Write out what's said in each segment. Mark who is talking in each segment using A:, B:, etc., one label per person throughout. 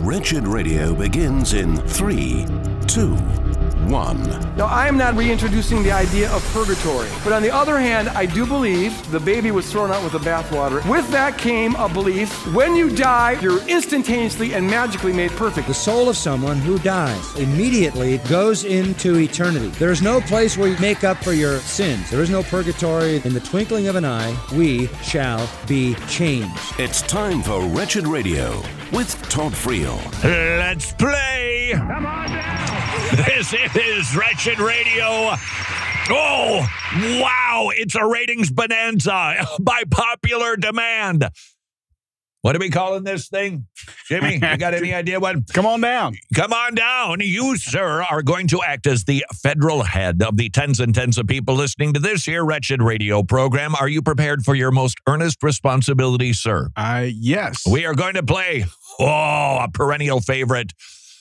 A: Wretched Radio begins in 3, 2, 1.
B: Now, I am not reintroducing the idea of purgatory. But on the other hand, I do believe the baby was thrown out with the bathwater. With that came a belief, when you die, you're instantaneously and magically made perfect.
C: The soul of someone who dies immediately goes into eternity. There is no place where you make up for your sins. There is no purgatory. In the twinkling of an eye, we shall be changed.
A: It's time for Wretched Radio with Todd Friel.
D: Let's play. Come on down. This is Wretched Radio. Oh, wow. It's a ratings bonanza by popular demand. What are we calling this thing? Jimmy, you got any idea what?
E: Come on down.
D: Come on down. You, sir, are going to act as the federal head of the tens and tens of people listening to this here Wretched Radio program. Are you prepared for your most earnest responsibility, sir?
E: Yes.
D: We are going to play, a perennial favorite.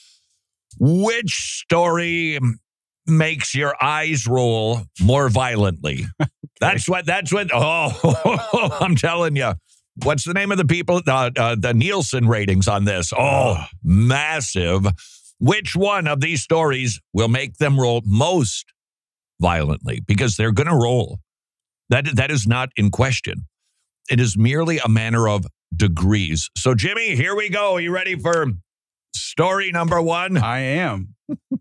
D: Which story makes your eyes roll more violently? Okay. That's what, I'm telling you. What's the name of the people? The Nielsen ratings on this. Massive. Which one of these stories will make them roll most violently? Because they're going to roll. That is not in question. It is merely a matter of degrees. So, Jimmy, here we go. Are you ready for story number one?
E: I am.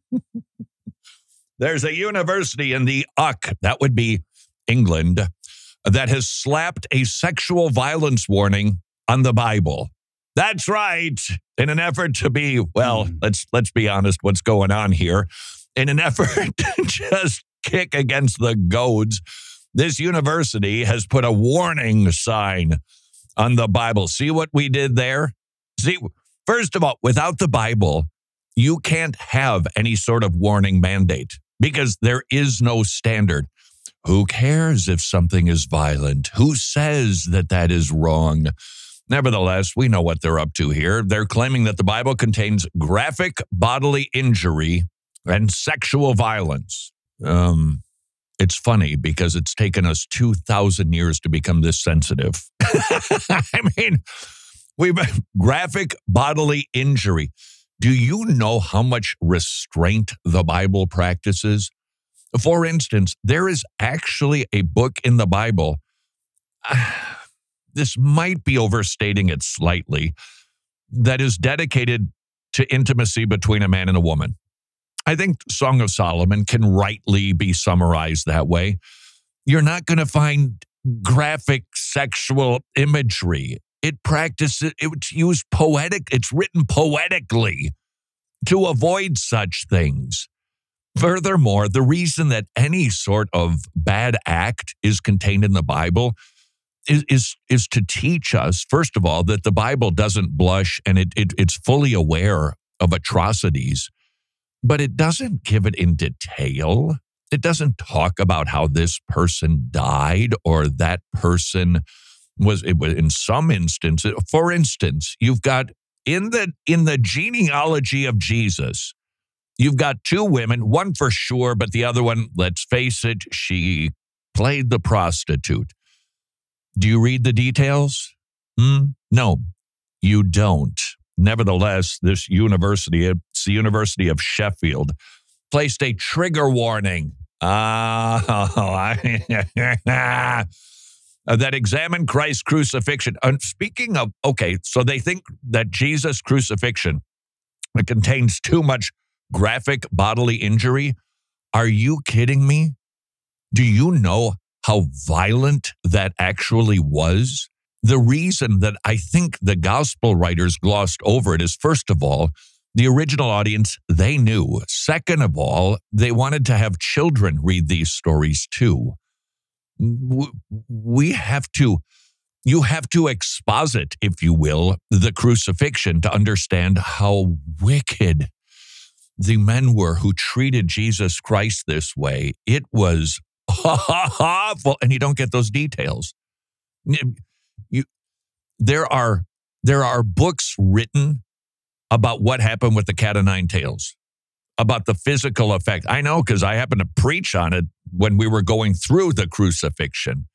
D: There's a university in the UK, that would be England, that has slapped a sexual violence warning on the Bible. That's right. In an effort to be, let's be honest, what's going on here. In an effort to just kick against the goads, this university has put a warning sign on the Bible. See what we did there? See, first of all, without the Bible, you can't have any sort of warning mandate because there is no standard. Who cares if something is violent? Who says that is wrong? Nevertheless, we know what they're up to here. They're claiming that the Bible contains graphic bodily injury and sexual violence. It's funny because it's taken us 2,000 years to become this sensitive. I mean, graphic bodily injury. Do you know how much restraint the Bible practices? For instance, there is actually a book in the Bible. This might be overstating it slightly, that is dedicated to intimacy between a man and a woman. I think Song of Solomon can rightly be summarized that way. You're not going to find graphic sexual imagery. It's written poetically to avoid such things. Furthermore, the reason that any sort of bad act is contained in the Bible is to teach us, first of all, that the Bible doesn't blush and it's fully aware of atrocities, but it doesn't give it in detail. It doesn't talk about how this person died or that person was in some instances. For instance, you've got in the genealogy of Jesus, you've got two women, one for sure, but the other one, let's face it, she played the prostitute. Do you read the details? No, you don't. Nevertheless, this university, it's the University of Sheffield, placed a trigger warning that examined Christ's crucifixion. Speaking of, so they think that Jesus' crucifixion contains too much graphic bodily injury. Are you kidding me? Do you know how violent that actually was? The reason that I think the gospel writers glossed over it is, first of all, the original audience, they knew. Second of all, they wanted to have children read these stories too. You have to exposit, if you will, the crucifixion to understand how wicked the men were who treated Jesus Christ this way. It was awful, and you don't get those details. There are books written about what happened with the cat o' nine tails, about the physical effect. I know because I happened to preach on it when we were going through the crucifixion.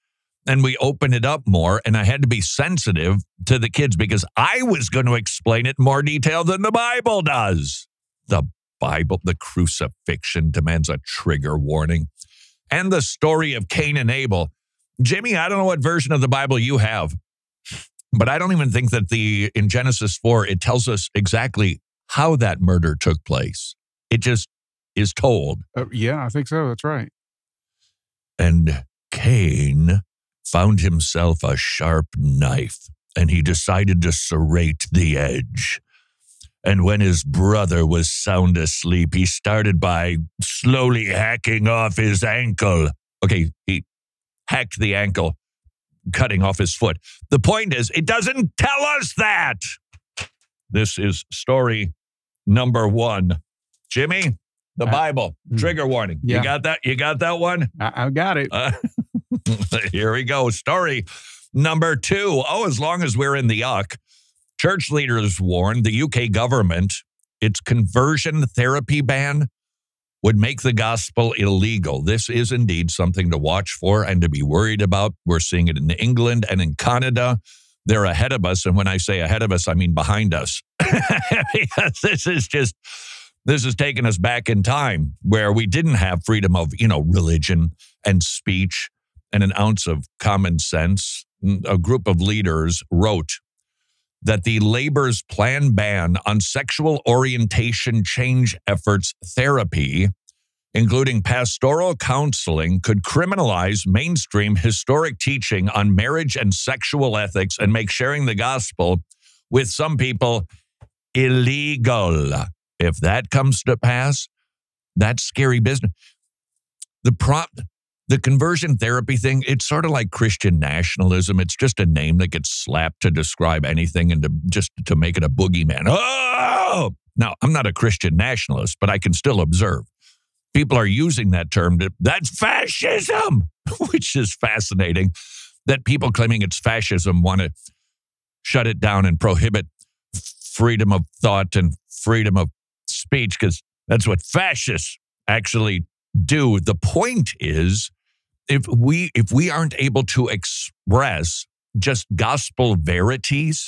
D: and we open it up more, and I had to be sensitive to the kids because I was going to explain it in more detail than the Bible does. The Bible, the crucifixion demands a trigger warning. And the story of Cain and Abel. Jimmy, I don't know what version of the Bible you have, but I don't even think that in Genesis 4, it tells us exactly how that murder took place. It just is told.
E: Yeah, I think so. That's right.
D: And Cain found himself a sharp knife, and he decided to serrate the edge. And when his brother was sound asleep, he started by slowly hacking off his ankle. Okay, he hacked the ankle, cutting off his foot. The point is, it doesn't tell us that. This is story number 1. Jimmy, the Bible, trigger warning.
E: Yeah.
D: You got that? You got that one?
E: I got it.
D: Here we go. Story number 2. Oh, as long as we're in the yuck. Church leaders warned the UK government its conversion therapy ban would make the gospel illegal. This is indeed something to watch for and to be worried about. We're seeing it in England and in Canada. They're ahead of us. And when I say ahead of us, I mean behind us. Because this is taking us back in time where we didn't have freedom of, religion and speech and an ounce of common sense. A group of leaders wrote that the Labour's planned ban on sexual orientation change efforts therapy, including pastoral counseling, could criminalize mainstream historic teaching on marriage and sexual ethics and make sharing the gospel with some people illegal. If that comes to pass, that's scary business. The conversion therapy thing, it's sort of like Christian nationalism. It's just a name that gets slapped to describe anything and to make it a boogeyman. Oh! Now, I'm not a Christian nationalist, but I can still observe. People are using that term that's fascism, which is fascinating that people claiming it's fascism want to shut it down and prohibit freedom of thought and freedom of speech because that's what fascists actually do. The point is, if we aren't able to express just gospel verities,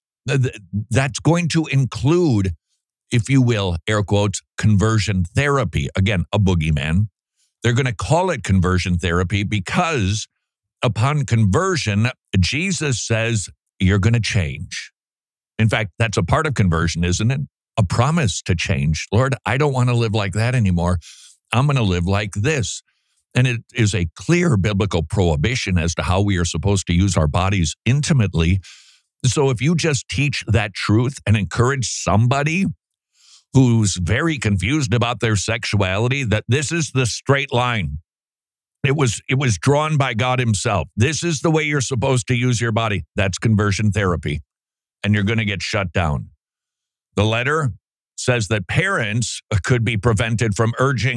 D: that's going to include, if you will, air quotes, conversion therapy. Again, a boogeyman. They're going to call it conversion therapy because upon conversion, Jesus says you're going to change. In fact, that's a part of conversion, isn't it? A promise to change. Lord, I don't want to live like that anymore. I'm going to live like this. And it is a clear biblical prohibition as to how we are supposed to use our bodies intimately. So if you just teach that truth and encourage somebody who's very confused about their sexuality, that this is the straight line. It was drawn by God himself. This is the way you're supposed to use your body. That's conversion therapy. And you're going to get shut down. The letter says that parents could be prevented from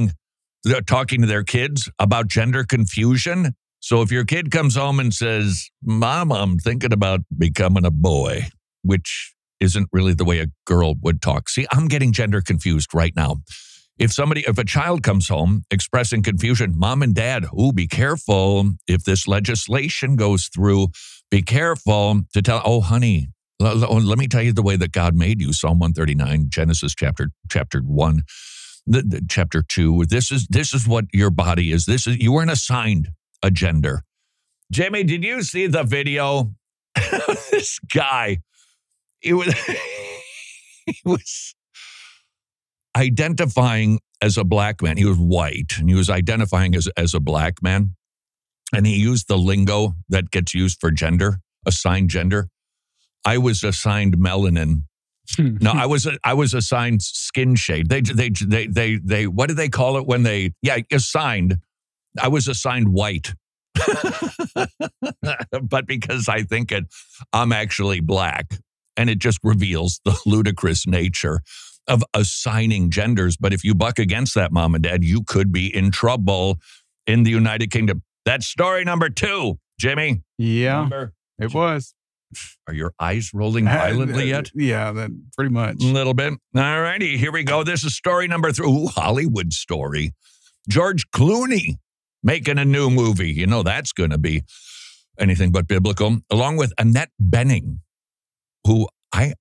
D: talking to their kids about gender confusion. So if your kid comes home and says, Mom, I'm thinking about becoming a boy, which isn't really the way a girl would talk. See, I'm getting gender confused right now. If a child comes home expressing confusion, Mom and Dad, be careful. If this legislation goes through, be careful to tell, honey, let me tell you the way that God made you. Psalm 139, Genesis chapter 1. Chapter 2, this is what your body is. You weren't assigned a gender. Jimmy, did you see the video? This guy, he was identifying as a black man. He was white, and he was identifying as a black man. And he used the lingo that gets used for gender, assigned gender. I was assigned melanin. No, I was assigned skin shade. They what do they call it when assigned? I was assigned white. But because I think I'm actually black, and it just reveals the ludicrous nature of assigning genders. But if you buck against that, Mom and Dad, you could be in trouble in the United Kingdom. That's story number 2, Jimmy.
E: Yeah, it was.
D: Are your eyes rolling violently yet?
E: Yeah, that pretty much.
D: A little bit. All righty, here we go. This is story number 3. Ooh, Hollywood story. George Clooney making a new movie. That's going to be anything but biblical, along with Annette Bening, who I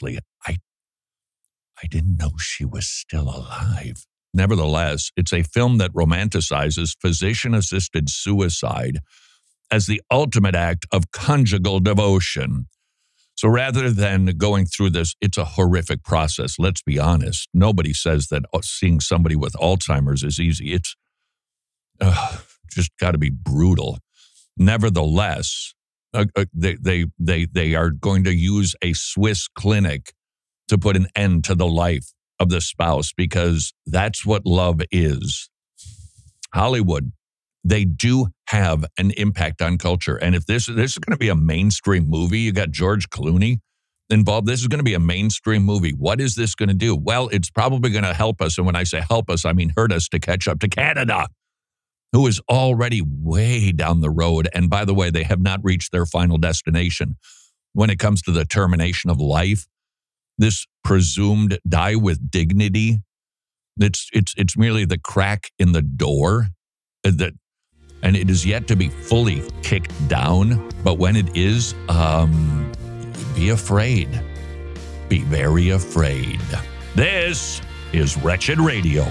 D: didn't know she was still alive. Nevertheless, it's a film that romanticizes physician-assisted suicide as the ultimate act of conjugal devotion. So rather than going through this, it's a horrific process. Let's be honest. Nobody says that seeing somebody with Alzheimer's is easy. It's just got to be brutal. Nevertheless, they are going to use a Swiss clinic to put an end to the life of the spouse, because that's what love is. Hollywood, they do have an impact on culture. And if this is going to be a mainstream movie, you got George Clooney involved. This is going to be a mainstream movie. What is this going to do? Well, it's probably going to help us. And when I say help us, I mean hurt us to catch up to Canada, who is already way down the road. And by the way, they have not reached their final destination when it comes to the termination of life. This presumed die with dignity, it's merely the crack in the door, and it is yet to be fully kicked down. But when it is, be afraid. Be very afraid. This is Wretched Radio.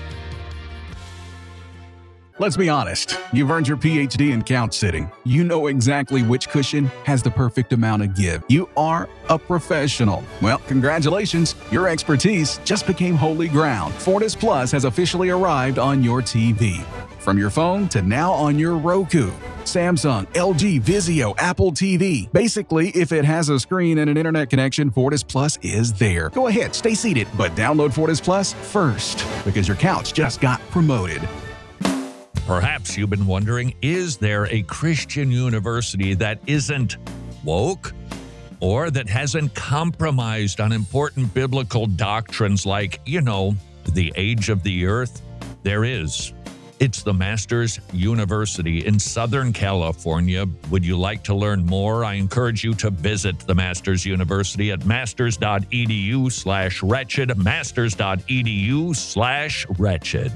E: Let's be honest. You've earned your PhD in couch sitting. You know exactly which cushion has the perfect amount of give. You are a professional. Well, congratulations. Your expertise just became holy ground. Fortis Plus has officially arrived on your TV. From your phone to now on your Roku, Samsung, LG, Vizio, Apple TV. Basically, if it has a screen and an internet connection, Fortis Plus is there. Go ahead, stay seated, but download Fortis Plus first, because your couch just got promoted.
D: Perhaps you've been wondering, is there a Christian university that isn't woke or that hasn't compromised on important biblical doctrines like, the age of the earth? There is. It's the Masters University in Southern California. Would you like to learn more? I encourage you to visit the Masters University at masters.edu/wretched, masters.edu/wretched.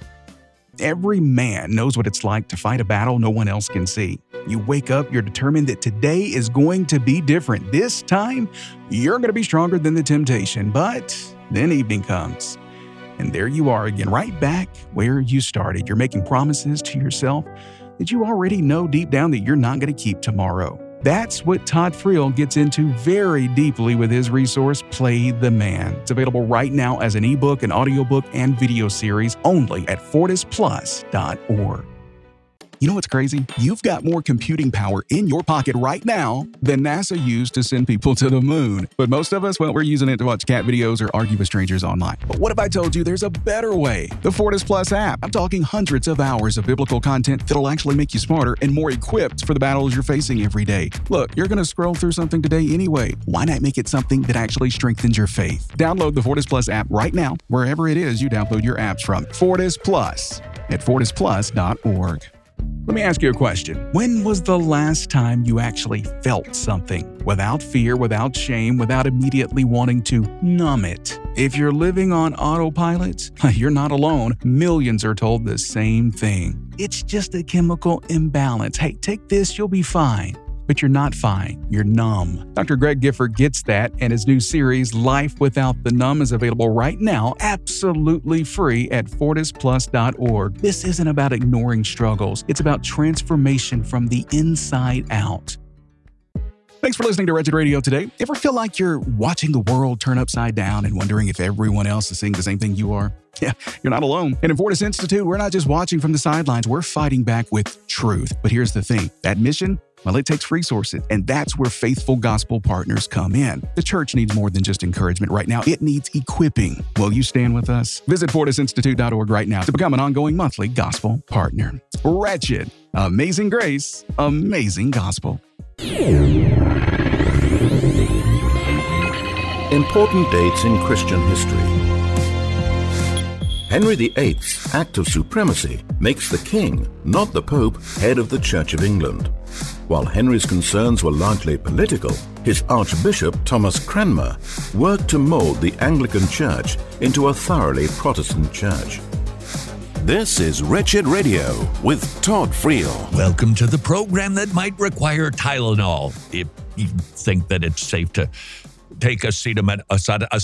E: Every man knows what it's like to fight a battle no one else can see. You wake up, you're determined that today is going to be different. This time, you're going to be stronger than the temptation. But then evening comes, and there you are again, right back where you started. You're making promises to yourself that you already know deep down that you're not going to keep tomorrow. That's what Todd Friel gets into very deeply with his resource, Play the Man. It's available right now as an ebook, an audiobook, and video series only at fortisplus.org. You know what's crazy? You've got more computing power in your pocket right now than NASA used to send people to the moon. But most of us, we're using it to watch cat videos or argue with strangers online. But what if I told you there's a better way? The Fortis Plus app. I'm talking hundreds of hours of biblical content that'll actually make you smarter and more equipped for the battles you're facing every day. Look, you're going to scroll through something today anyway. Why not make it something that actually strengthens your faith? Download the Fortis Plus app right now, wherever it is you download your apps from. Fortis Plus at fortisplus.org. Let me ask you a question. When was the last time you actually felt something without fear, without shame, without immediately wanting to numb it? If you're living on autopilot, you're not alone. Millions are told the same thing. It's just a chemical imbalance. Hey, take this, you'll be fine. But you're not fine. You're numb. Dr. Greg Gifford gets that, and his new series, Life Without the Numb, is available right now, absolutely free at fortisplus.org. This isn't about ignoring struggles. It's about transformation from the inside out. Thanks for listening to Wretched Radio today. Ever feel like you're watching the world turn upside down and wondering if everyone else is seeing the same thing you are? Yeah, you're not alone. And at Fortis Institute, we're not just watching from the sidelines, we're fighting back with truth. But here's the thing, that mission, well, it takes resources, and that's where faithful gospel partners come in. The church needs more than just encouragement right now. It needs equipping. Will you stand with us? Visit fortisinstitute.org right now to become an ongoing monthly gospel partner. Wretched, amazing grace, amazing gospel.
A: Important dates in Christian history. Henry VIII's Act of Supremacy makes the king, not the Pope, head of the Church of England. While Henry's concerns were largely political, his Archbishop Thomas Cranmer worked to mold the Anglican Church into a thoroughly Protestant church. This is Wretched Radio with Todd Friel.
D: Welcome to the program that might require Tylenol. If you think that it's safe to take I think that's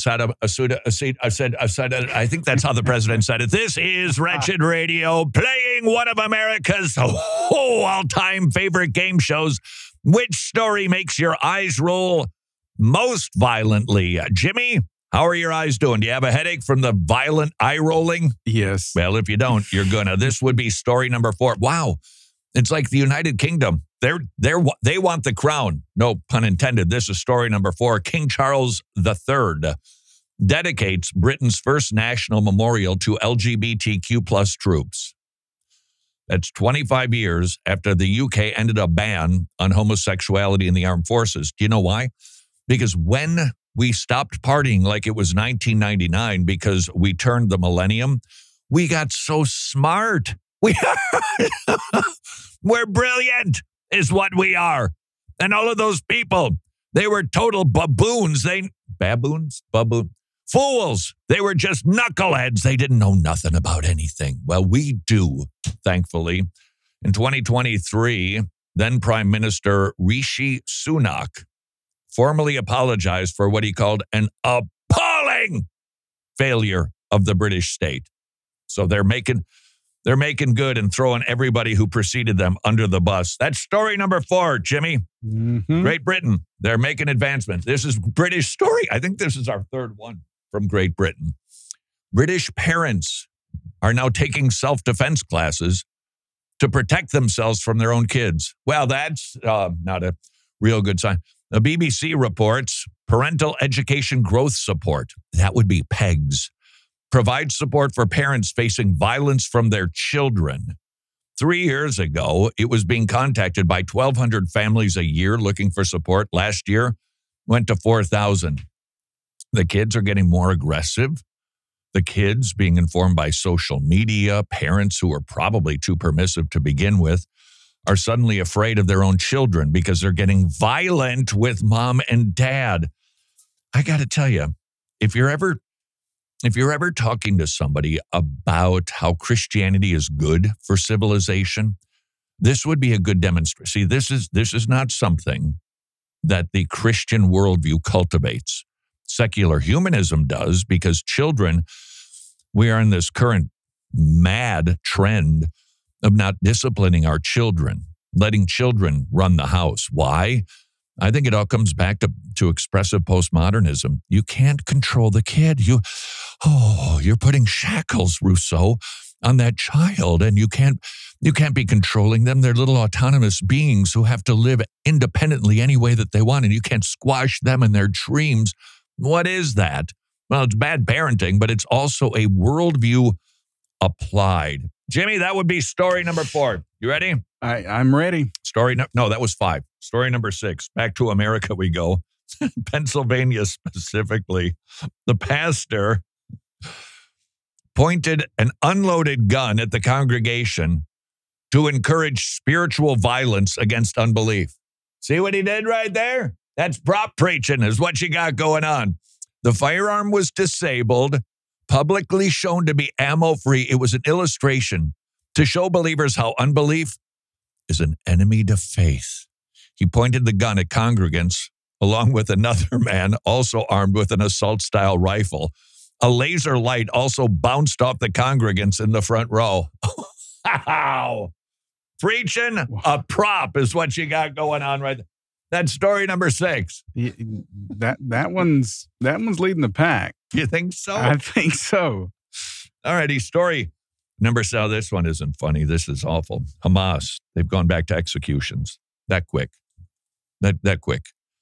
D: how the president said it. This is Wretched Radio, playing one of America's all-time favorite game shows. Which story makes your eyes roll most violently? Jimmy, how are your eyes doing? Do you have a headache from the violent eye rolling?
E: Yes.
D: Well, if you don't, you're gonna. This would be story number 4. Wow. It's like the United Kingdom. They want the crown. No pun intended. This is story number 4. King Charles III dedicates Britain's first national memorial to LGBTQ plus troops. That's 25 years after the UK ended a ban on homosexuality in the armed forces. Do you know why? Because when we stopped partying like it was 1999 because we turned the millennium, we got so smart. We're brilliant is what we are. And all of those people, they were total baboons. Fools. They were just knuckleheads. They didn't know nothing about anything. Well, we do, thankfully. In 2023, then Prime Minister Rishi Sunak formally apologized for what he called an appalling failure of the British state. So they're making good and throwing everybody who preceded them under the bus. That's story number 4, Jimmy.
E: Mm-hmm.
D: Great Britain. They're making advancements. This is British story. I think this is our 3rd one from Great Britain. British parents are now taking self-defense classes to protect themselves from their own kids. Well, that's not a real good sign. The BBC reports parental education growth support. That would be PEGS. Provides support for parents facing violence from their children. 3 years ago, it was being contacted by 1,200 families a year looking for support. Last year, went to 4,000. The kids are getting more aggressive. The kids being informed by social media, parents who are probably too permissive to begin with, are suddenly afraid of their own children because they're getting violent with mom and dad. I got to tell you, if you're ever talking to somebody about how Christianity is good for civilization, this would be a good demonstration. See, this is not something that the Christian worldview cultivates. Secular humanism does, because we are in this current mad trend of not disciplining our children, letting children run the house. Why? I think it all comes back to expressive postmodernism. You can't control the kid. You're putting shackles, Rousseau, on that child, and you can't be controlling them. They're little autonomous beings who have to live independently any way that they want, and you can't squash them in their dreams. What is that? Well, it's bad parenting, but it's also a worldview applied. Jimmy, that would be story number 4. You ready?
E: I'm ready.
D: No, that was 5. Story number 6. Back to America we go. Pennsylvania specifically. The pastor pointed an unloaded gun at the congregation to encourage spiritual violence against unbelief. See what he did right there? That's prop preaching is what you got going on. The firearm was disabled, publicly shown to be ammo-free. It was an illustration to show believers how unbelief is an enemy to faith. He pointed the gun at congregants along with another man also armed with an assault-style rifle. A laser light also bounced off the congregants in the front row. Wow. Preaching a prop is what you got going on right there. That's story number 6.
E: That one's leading the pack.
D: You think so?
E: I think so.
D: All righty, story number 7. This one isn't funny. This is awful. Hamas, they've gone back to executions. That quick. That quick.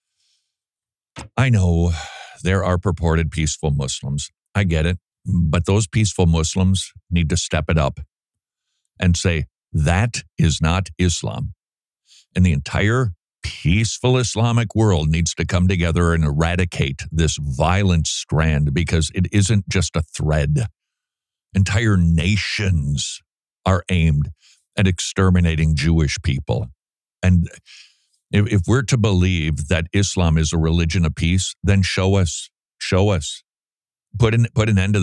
D: I know there are purported peaceful Muslims. I get it. But those peaceful Muslims need to step it up and say, that is not Islam. And the entire peaceful Islamic world needs to come together and eradicate this violent strand, because it isn't just a thread. Entire nations are aimed at exterminating Jewish people. And if we're to believe that Islam is a religion of peace, then show us. Put an end to this.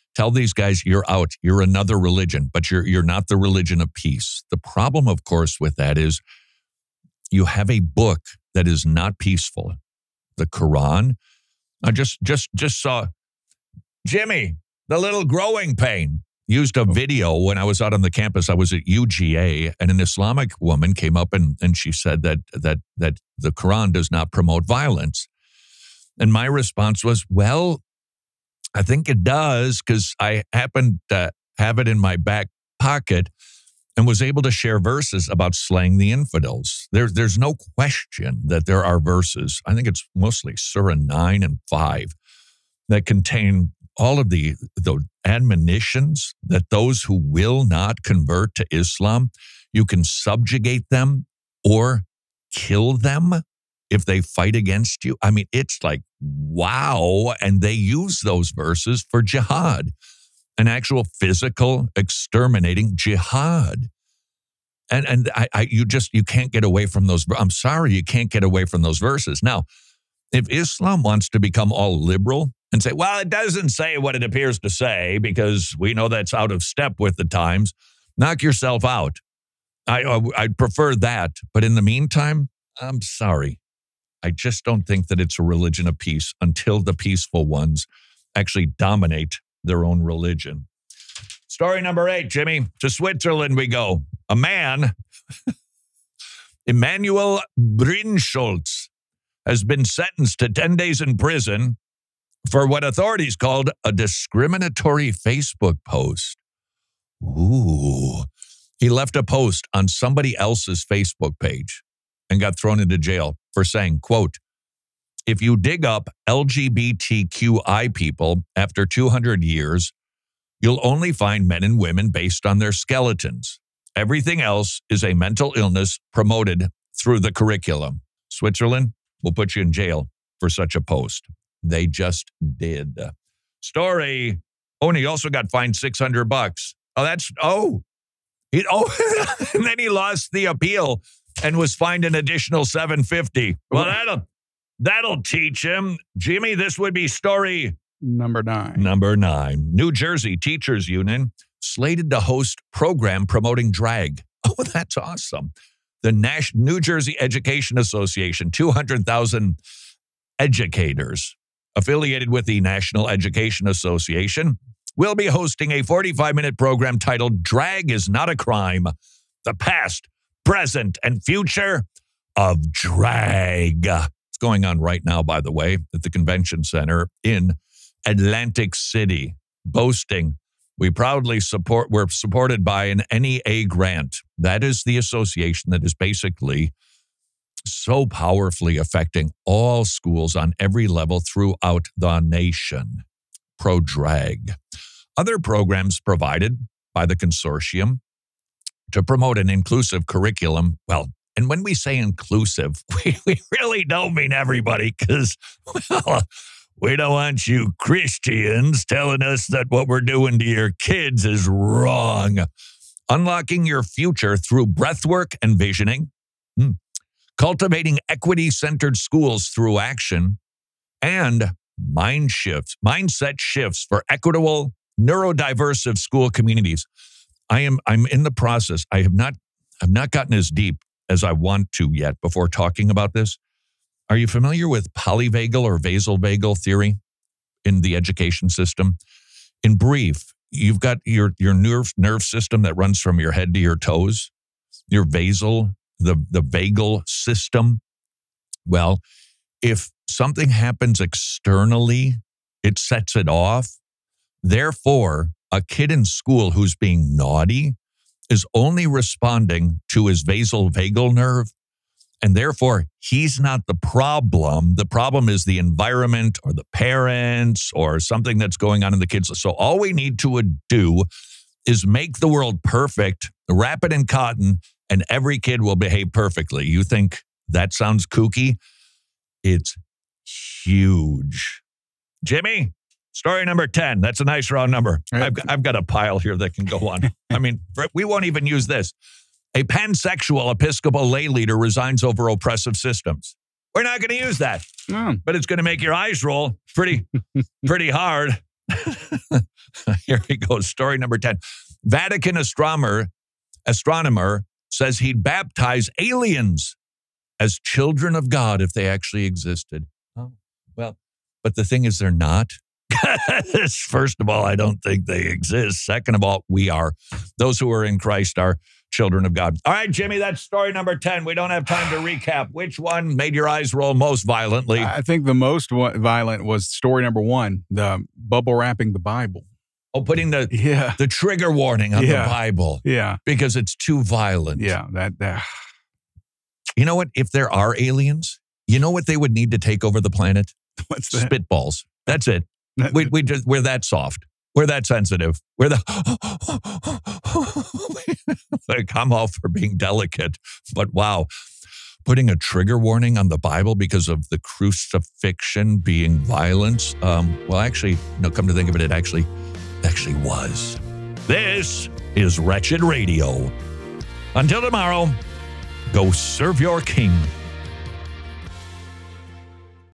D: Tell these guys you're out. You're another religion, but you're not the religion of peace. The problem, of course, with that is you have a book that is not peaceful. The Quran. I just saw Jimmy, the little growing pain, used a video when I was out on the campus. I was at UGA, and an Islamic woman came up and she said that the Quran does not promote violence. And my response was, well, I think it does, because I happened to have it in my back pocket and was able to share verses about slaying the infidels. There's no question that there are verses, I think it's mostly Surah 9 and 5, that contain all of the admonitions that those who will not convert to Islam, you can subjugate them or kill them if they fight against you. I mean, it's like, wow. And they use those verses for jihad, an actual physical exterminating jihad. And you can't get away from those. I'm sorry, you can't get away from those verses. Now, if Islam wants to become all liberal and say, well, it doesn't say what it appears to say because we know that's out of step with the times, knock yourself out. I'd prefer that. But in the meantime, I'm sorry. I just don't think that it's a religion of peace until the peaceful ones actually dominate their own religion. Story number 8, Jimmy. To Switzerland we go. A man, Emanuel Brinschulz, has been sentenced to 10 days in prison for what authorities called a discriminatory Facebook post. Ooh. He left a post on somebody else's Facebook page and got thrown into jail for saying, quote, if you dig up LGBTQI people after 200 years, you'll only find men and women based on their skeletons. Everything else is a mental illness promoted through the curriculum. Switzerland will put you in jail for such a post. They just did. Story. Oh, and he also got fined $600. And then he lost the appeal and was fined an additional $750. Well, that'll teach him. Jimmy, this would be story
E: Number 9.
D: Number 9. New Jersey Teachers Union slated to host program promoting drag. Oh, that's awesome. The New Jersey Education Association, 200,000 educators affiliated with the National Education Association, will be hosting a 45-minute program titled Drag is Not a Crime, the Past, Present, and Future of Drag. It's going on right now, by the way, at the Convention Center in Atlantic City, boasting, we're supported by an NEA grant. That is the association that is basically so powerfully affecting all schools on every level throughout the nation. Pro-drag. Other programs provided by the consortium to promote an inclusive curriculum. Well, and when we say inclusive, we really don't mean everybody, because, well, we don't want you Christians telling us that what we're doing to your kids is wrong. Unlocking your future through breathwork and visioning. Cultivating equity-centered schools through action. And mindset shifts for equitable, neurodiversive school communities. I'm in the process. I've not gotten as deep as I want to yet before talking about this. Are you familiar with polyvagal or vasovagal theory in the education system? In brief, you've got your nerve system that runs from your head to your toes, your the vagal system. Well, if something happens externally, it sets it off. Therefore, a kid in school who's being naughty is only responding to his vasovagal nerve. And therefore, he's not the problem. The problem is the environment or the parents or something that's going on in the kids. So all we need to do is make the world perfect, wrap it in cotton, and every kid will behave perfectly. You think that sounds kooky? It's huge. Jimmy, story number 10. That's a nice round number. I've got a pile here that can go on. I mean, we won't even use this. A pansexual Episcopal lay leader resigns over oppressive systems. We're not going to use that, but it's going to make your eyes roll pretty hard. Here he goes. Story number 10. Vatican astronomer says he'd baptize aliens as children of God if they actually existed. Oh, well, but the thing is they're not. First of all, I don't think they exist. Second of all, we are. Those who are in Christ are children of God. All right, Jimmy, that's story number 10. We don't have time to recap. Which one made your eyes roll most violently?
E: I think the most violent was story number 1, the bubble wrapping the Bible.
D: Oh, putting the trigger warning on the Bible.
E: Yeah.
D: Because it's too violent.
E: Yeah. That.
D: You know what? If there are aliens, you know what they would need to take over the planet?
E: What's that?
D: Spitballs. That's it. We're that soft. We're that sensitive. We're like, I'm all for being delicate, but wow. Putting a trigger warning on the Bible because of the crucifixion being violence. Well, actually, no, come to think of it, it actually was. This is Wretched Radio. Until tomorrow, go serve your king.